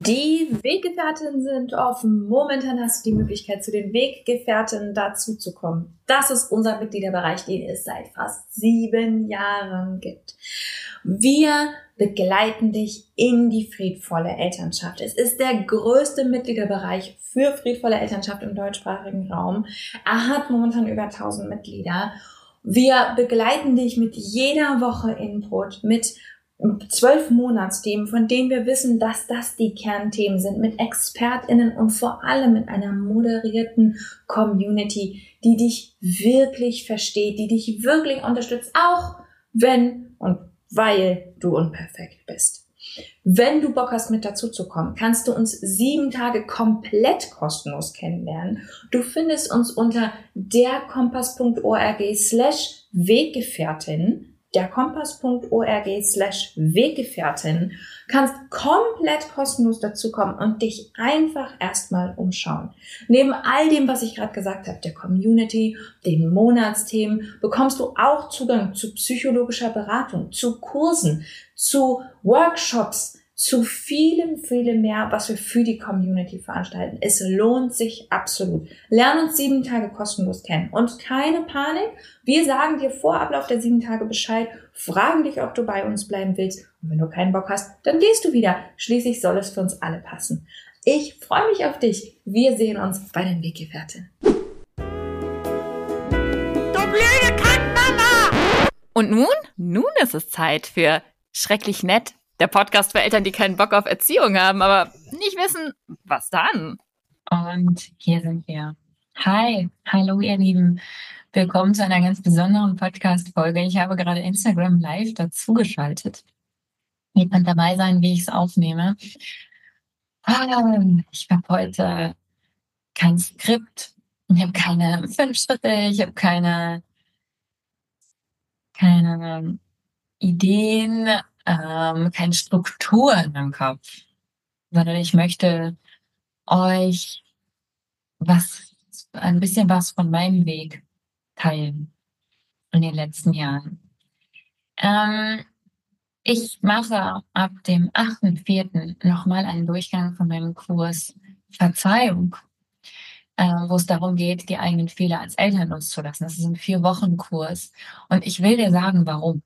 Die Weggefährtinnen sind offen. Momentan hast du die Möglichkeit, zu den Weggefährtinnen dazuzukommen. Das ist unser Mitgliederbereich, den es seit fast 7 Jahren gibt. Wir begleiten dich in die friedvolle Elternschaft. Es ist der größte Mitgliederbereich für friedvolle Elternschaft im deutschsprachigen Raum. Er hat momentan über 1000 Mitglieder. Wir begleiten dich mit jeder Woche Input, mit 12 Monatsthemen, von denen wir wissen, dass das die Kernthemen sind, mit ExpertInnen und vor allem mit einer moderierten Community, die dich wirklich versteht, die dich wirklich unterstützt, auch wenn und weil du unperfekt bist. Wenn du Bock hast, mit dazu zu kommen, kannst du uns 7 Tage komplett kostenlos kennenlernen. Du findest uns unter derkompass.org/Weggefährtin, derkompass.org/Weggefährtin, kannst komplett kostenlos dazukommen und dich einfach erstmal umschauen. Neben all dem, was ich gerade gesagt habe, der Community, den Monatsthemen, bekommst du auch Zugang zu psychologischer Beratung, zu Kursen, zu Workshops, zu vielem mehr, was wir für die Community veranstalten. Es lohnt sich absolut. Lern uns 7 Tage kostenlos kennen. Und keine Panik, wir sagen dir vor Ablauf der 7 Tage Bescheid, fragen dich, ob du bei uns bleiben willst. Und wenn du keinen Bock hast, dann gehst du wieder. Schließlich soll es für uns alle passen. Ich freue mich auf dich. Wir sehen uns bei den Weggefährtinnen. Du blöde Kackmama! Und nun? Nun ist es Zeit für Schrecklich Nett. Der Podcast für Eltern, die keinen Bock auf Erziehung haben, aber nicht wissen, was dann. Und hier sind wir. Hi, hallo ihr Lieben. Willkommen zu einer ganz besonderen Podcast-Folge. Ich habe gerade Instagram Live dazugeschaltet. Ihr könnt dabei sein, wie ich es aufnehme. Ich habe heute kein Skript. Ich habe keine 5 Schritte. Ich habe keine Ideen, keine Strukturen im Kopf, sondern ich möchte euch ein bisschen was von meinem Weg teilen in den letzten Jahren. Ich mache ab dem 8.4. nochmal einen Durchgang von meinem Kurs Verzeihung, wo es darum geht, die eigenen Fehler als Eltern loszulassen. Das ist ein 4-Wochen-Kurs. Und ich will dir sagen, warum.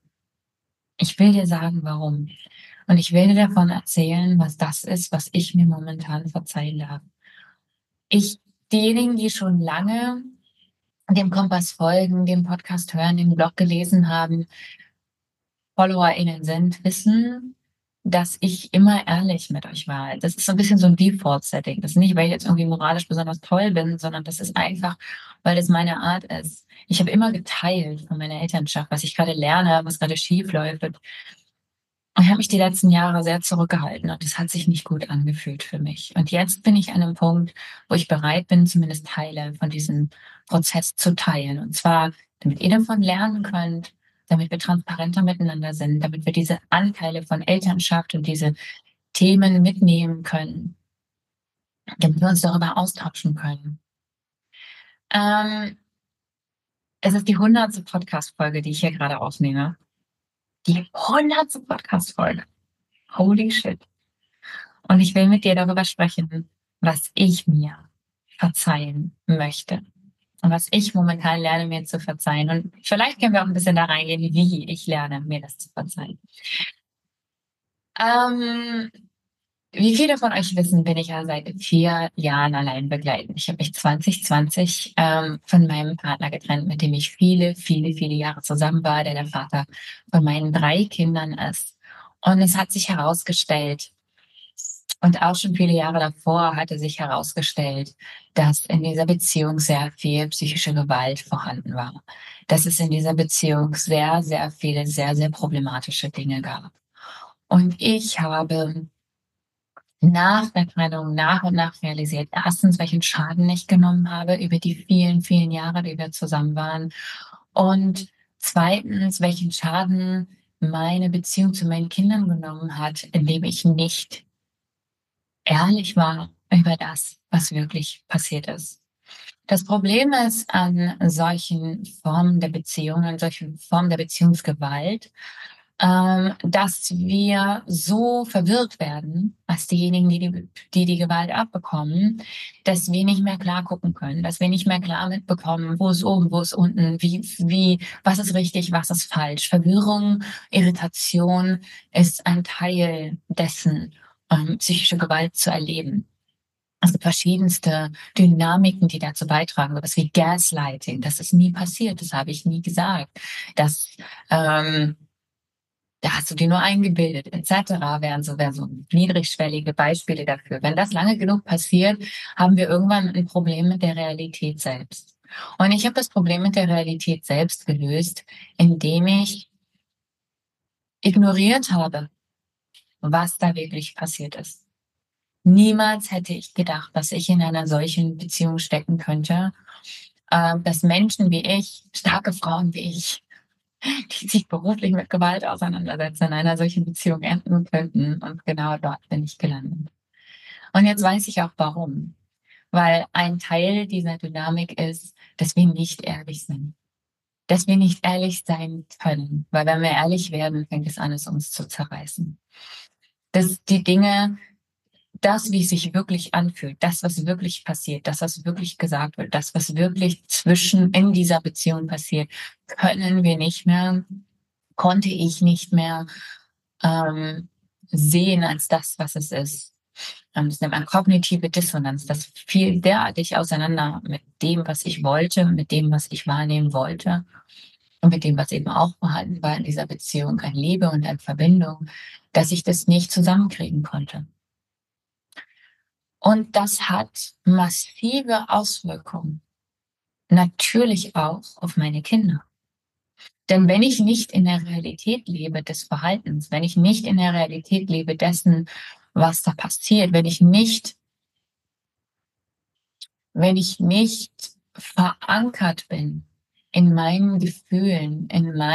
Und ich will dir davon erzählen, was das ist, was ich mir momentan verzeihen darf. Diejenigen, die schon lange dem Kompass folgen, dem Podcast hören, den Blog gelesen haben, FollowerInnen sind, wissen, dass ich immer ehrlich mit euch war. Das ist so ein bisschen so ein Default-Setting. Das ist nicht, weil ich jetzt irgendwie moralisch besonders toll bin, sondern das ist einfach, weil das meine Art ist. Ich habe immer geteilt von meiner Elternschaft, was ich gerade lerne, was gerade schief läuft. Und ich habe mich die letzten Jahre sehr zurückgehalten und es hat sich nicht gut angefühlt für mich. Und jetzt bin ich an einem Punkt, wo ich bereit bin, zumindest Teile von diesem Prozess zu teilen. Und zwar, damit ihr davon lernen könnt, damit wir transparenter miteinander sind, damit wir diese Anteile von Elternschaft und diese Themen mitnehmen können, damit wir uns darüber austauschen können. Es ist die 100. Podcast-Folge, die ich hier gerade aufnehme. Die 100. Podcast-Folge. Holy shit. Und ich will mit dir darüber sprechen, was ich mir verzeihen möchte. Und was ich momentan lerne, mir zu verzeihen. Und vielleicht können wir auch ein bisschen da reingehen, wie ich lerne, mir das zu verzeihen. Wie viele von euch wissen, bin ich ja seit 4 Jahren allein begleitend. Ich habe mich 2020 von meinem Partner getrennt, mit dem ich viele Jahre zusammen war, der Vater von meinen 3 Kindern ist. Und es hat sich herausgestellt, und auch schon viele Jahre davor hatte sich herausgestellt, dass in dieser Beziehung sehr viel psychische Gewalt vorhanden war. Dass es in dieser Beziehung sehr viele, sehr problematische Dinge gab. Und ich habe nach der Trennung nach und nach realisiert, erstens, welchen Schaden ich genommen habe über die vielen Jahre, die wir zusammen waren. Und zweitens, welchen Schaden meine Beziehung zu meinen Kindern genommen hat, indem ich nicht ehrlich war über das, was wirklich passiert ist. Das Problem ist an solchen Formen der Beziehung, an solchen Formen der Beziehungsgewalt, dass wir so verwirrt werden, als diejenigen, die Gewalt abbekommen, dass wir nicht mehr klar gucken können, dass wir nicht mehr klar mitbekommen, wo ist oben, wo ist unten, was ist richtig, was ist falsch. Verwirrung, Irritation ist ein Teil dessen, psychische Gewalt zu erleben. Es gibt verschiedenste Dynamiken, die dazu beitragen, sowas wie Gaslighting. Das ist nie passiert, das habe ich nie gesagt. Da hast du dir nur eingebildet, etc. wären so niedrigschwellige Beispiele dafür. Wenn das lange genug passiert, haben wir irgendwann ein Problem mit der Realität selbst. Und ich habe das Problem mit der Realität selbst gelöst, indem ich ignoriert habe, was da wirklich passiert ist. Niemals hätte ich gedacht, dass ich in einer solchen Beziehung stecken könnte, dass Menschen wie ich, starke Frauen wie ich, die sich beruflich mit Gewalt auseinandersetzen, in einer solchen Beziehung enden könnten. Und genau dort bin ich gelandet. Und jetzt weiß ich auch warum. Weil ein Teil dieser Dynamik ist, dass wir nicht ehrlich sind. Dass wir nicht ehrlich sein können. Weil wenn wir ehrlich werden, fängt es an, es uns zu zerreißen. Dass die Dinge, das, wie es sich wirklich anfühlt, das, was wirklich passiert, das, was wirklich gesagt wird, das, was wirklich in dieser Beziehung passiert, können wir nicht mehr, konnte ich nicht mehr sehen als das, was es ist. Das nennt man kognitive Dissonanz. Das fiel derartig auseinander mit dem, was ich wollte, mit dem, was ich wahrnehmen wollte und mit dem, was eben auch vorhanden war in dieser Beziehung, an Liebe und an Verbindung, dass ich das nicht zusammenkriegen konnte. Und das hat massive Auswirkungen, natürlich auch auf meine Kinder. Denn wenn ich nicht in der Realität lebe des Verhaltens, wenn ich nicht in der Realität lebe dessen, was da passiert, wenn ich nicht verankert bin in meinen Gefühlen,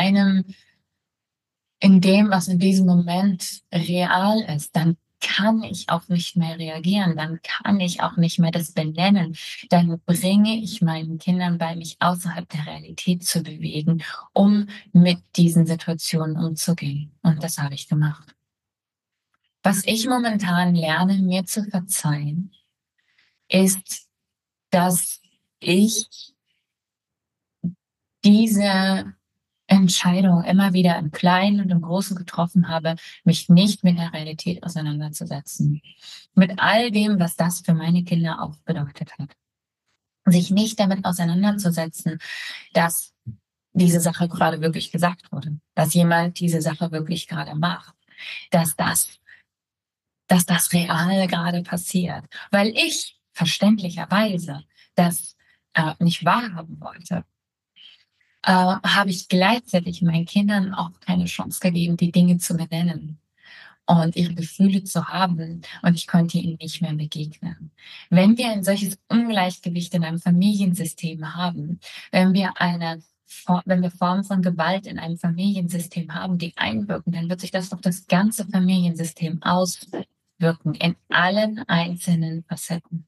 in dem, was in diesem Moment real ist, dann kann ich auch nicht mehr reagieren, dann kann ich auch nicht mehr das benennen, dann bringe ich meinen Kindern bei, mich außerhalb der Realität zu bewegen, um mit diesen Situationen umzugehen. Und das habe ich gemacht. Was ich momentan lerne, mir zu verzeihen, ist, dass ich diese Entscheidung immer wieder im Kleinen und im Großen getroffen habe, mich nicht mit der Realität auseinanderzusetzen. Mit all dem, was das für meine Kinder auch bedeutet hat. Sich nicht damit auseinanderzusetzen, dass diese Sache gerade wirklich gesagt wurde, dass jemand diese Sache wirklich gerade macht, dass das real gerade passiert, weil ich verständlicherweise das nicht wahrhaben wollte. Habe ich gleichzeitig meinen Kindern auch keine Chance gegeben, die Dinge zu benennen und ihre Gefühle zu haben. Und ich konnte ihnen nicht mehr begegnen. Wenn wir ein solches Ungleichgewicht in einem Familiensystem haben, wenn wir Formen von Gewalt in einem Familiensystem haben, die einwirken, dann wird sich das auf das ganze Familiensystem auswirken, in allen einzelnen Facetten.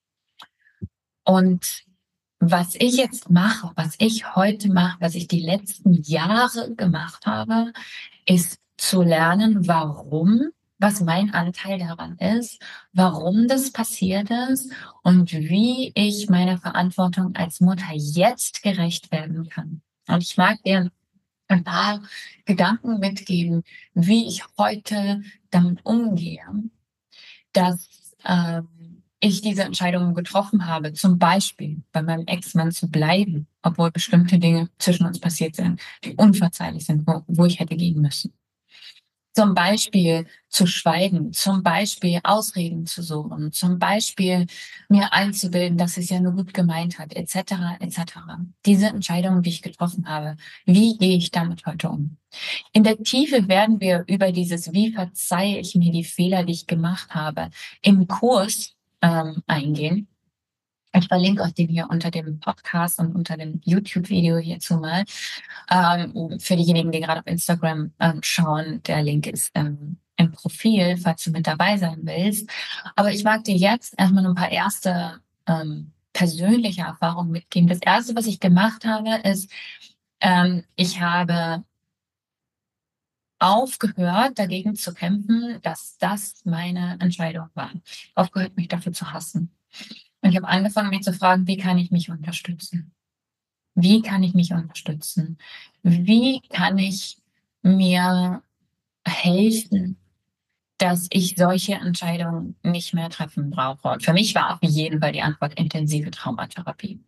Und was ich jetzt mache, was ich heute mache, was ich die letzten Jahre gemacht habe, ist zu lernen, was mein Anteil daran ist, warum das passiert ist und wie ich meiner Verantwortung als Mutter jetzt gerecht werden kann. Und ich mag dir ein paar Gedanken mitgeben, wie ich heute damit umgehe, dass ich diese Entscheidungen getroffen habe, zum Beispiel bei meinem Ex-Mann zu bleiben, obwohl bestimmte Dinge zwischen uns passiert sind, die unverzeihlich sind, wo ich hätte gehen müssen. Zum Beispiel zu schweigen, zum Beispiel Ausreden zu suchen, zum Beispiel mir einzubilden, dass es ja nur gut gemeint hat, etc., etc. Diese Entscheidungen, die ich getroffen habe, wie gehe ich damit heute um? In der Tiefe werden wir über wie verzeihe ich mir die Fehler, die ich gemacht habe, im Kurs eingehen. Ich verlinke euch den hier unter dem Podcast und unter dem YouTube-Video hierzu mal. Für diejenigen, die gerade auf Instagram schauen, der Link ist im Profil, falls du mit dabei sein willst. Aber ich mag dir jetzt erstmal ein paar erste persönliche Erfahrungen mitgeben. Das Erste, was ich gemacht habe, ist, ich habe aufgehört, dagegen zu kämpfen, dass das meine Entscheidung war. Aufgehört, mich dafür zu hassen. Und ich habe angefangen, mich zu fragen, wie kann ich mich unterstützen? Wie kann ich mich unterstützen? Wie kann ich mir helfen, dass ich solche Entscheidungen nicht mehr treffen brauche? Und für mich war auf jeden Fall die Antwort intensive Traumatherapie.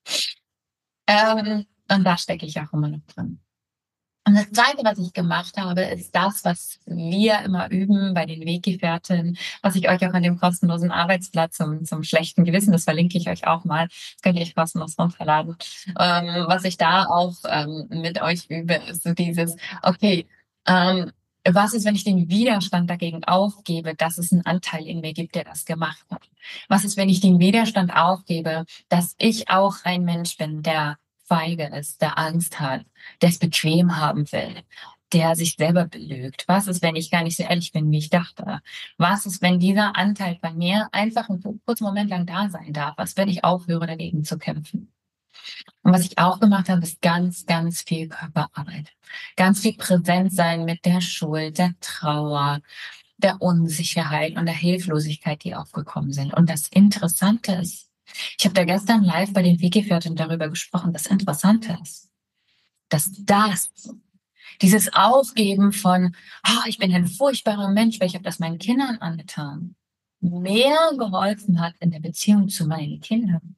Und da stecke ich auch immer noch drin. Und das Zweite, was ich gemacht habe, ist das, was wir immer üben bei den Weggefährten, was ich euch auch an dem kostenlosen Arbeitsblatt zum schlechten Gewissen, das verlinke ich euch auch mal, das könnt ihr euch kostenlos runterladen. Was ich da auch mit euch übe, ist so dieses, okay, was ist, wenn ich den Widerstand dagegen aufgebe, dass es einen Anteil in mir gibt, der das gemacht hat? Was ist, wenn ich den Widerstand aufgebe, dass ich auch ein Mensch bin, der feige ist, der Angst hat, der es bequem haben will, der sich selber belügt? Was ist, wenn ich gar nicht so ehrlich bin, wie ich dachte? Was ist, wenn dieser Anteil bei mir einfach einen kurzen Moment lang da sein darf? Was, wenn ich aufhöre, dagegen zu kämpfen? Und was ich auch gemacht habe, ist ganz, ganz viel Körperarbeit. Ganz viel präsent sein mit der Schuld, der Trauer, der Unsicherheit und der Hilflosigkeit, die aufgekommen sind. Und das Interessante ist, ich habe da gestern live bei den Weggefährten darüber gesprochen, das Interessante ist, dass dieses Aufgeben von, ich bin ein furchtbarer Mensch, weil ich habe das meinen Kindern angetan, mehr geholfen hat in der Beziehung zu meinen Kindern,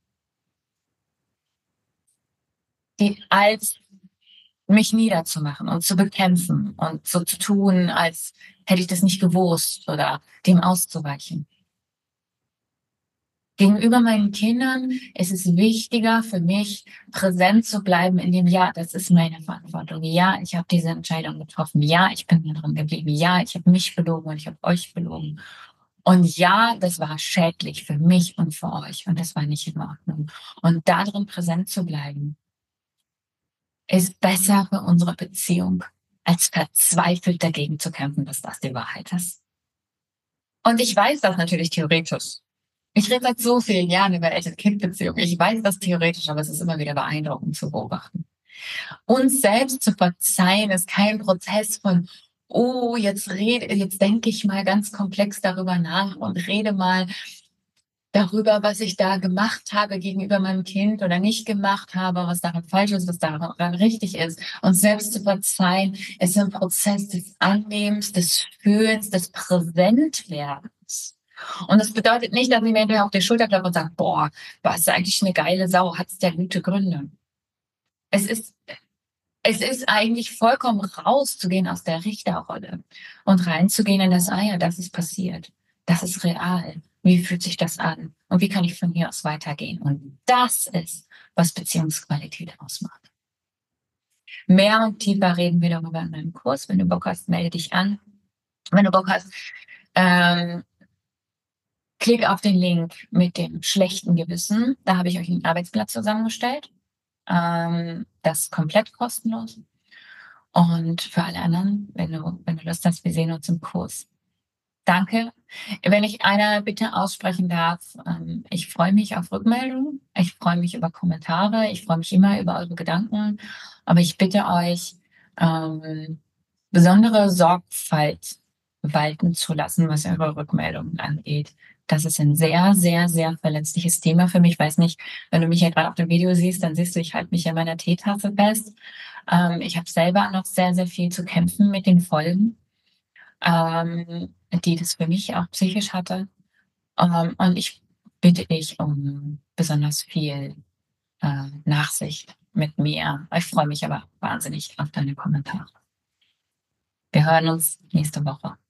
als mich niederzumachen und zu bekämpfen und so zu tun, als hätte ich das nicht gewusst oder dem auszuweichen. Gegenüber meinen Kindern ist es wichtiger für mich, präsent zu bleiben in dem, ja, das ist meine Verantwortung. Ja, ich habe diese Entscheidung getroffen. Ja, ich bin hier dran geblieben. Ja, ich habe mich belogen und ich habe euch belogen. Und ja, das war schädlich für mich und für euch und das war nicht in Ordnung. Und darin präsent zu bleiben, ist besser für unsere Beziehung, als verzweifelt dagegen zu kämpfen, dass das die Wahrheit ist. Und ich weiß das natürlich theoretisch. Ich rede seit so vielen Jahren über Eltern-Kind-Beziehungen. Ich weiß das theoretisch, aber es ist immer wieder beeindruckend zu beobachten. Uns selbst zu verzeihen ist kein Prozess von, jetzt denke ich mal ganz komplex darüber nach und rede mal darüber, was ich da gemacht habe gegenüber meinem Kind oder nicht gemacht habe, was daran falsch ist, was daran richtig ist. Und selbst zu verzeihen ist ein Prozess des Annehmens, des Fühlens, des Präsentwerdens. Und das bedeutet nicht, dass ich mir hinterher auf die Schulter klappe und sage, boah, was ist eigentlich eine geile Sau, hat's ja gute Gründe. Es ist eigentlich vollkommen rauszugehen aus der Richterrolle und reinzugehen in das, ja, das ist passiert. Das ist real. Wie fühlt sich das an? Und wie kann ich von hier aus weitergehen? Und das ist, was Beziehungsqualität ausmacht. Mehr und tiefer reden wir darüber in meinem Kurs. Wenn du Bock hast, melde dich an. Wenn du Bock hast, klick auf den Link mit dem schlechten Gewissen. Da habe ich euch ein Arbeitsblatt zusammengestellt. Das ist komplett kostenlos. Und für alle anderen, wenn du Lust hast, wir sehen uns im Kurs. Danke. Wenn ich eine Bitte aussprechen darf, ich freue mich auf Rückmeldungen. Ich freue mich über Kommentare. Ich freue mich immer über eure Gedanken. Aber ich bitte euch, besondere Sorgfalt walten zu lassen, was eure Rückmeldungen angeht. Das ist ein sehr, sehr, sehr verletzliches Thema für mich. Ich weiß nicht, wenn du mich ja gerade auf dem Video siehst, dann siehst du, ich halte mich in meiner Teetasse fest. Ich habe selber noch sehr, sehr viel zu kämpfen mit den Folgen, die das für mich auch psychisch hatte. Und ich bitte dich um besonders viel Nachsicht mit mir. Ich freue mich aber wahnsinnig auf deine Kommentare. Wir hören uns nächste Woche.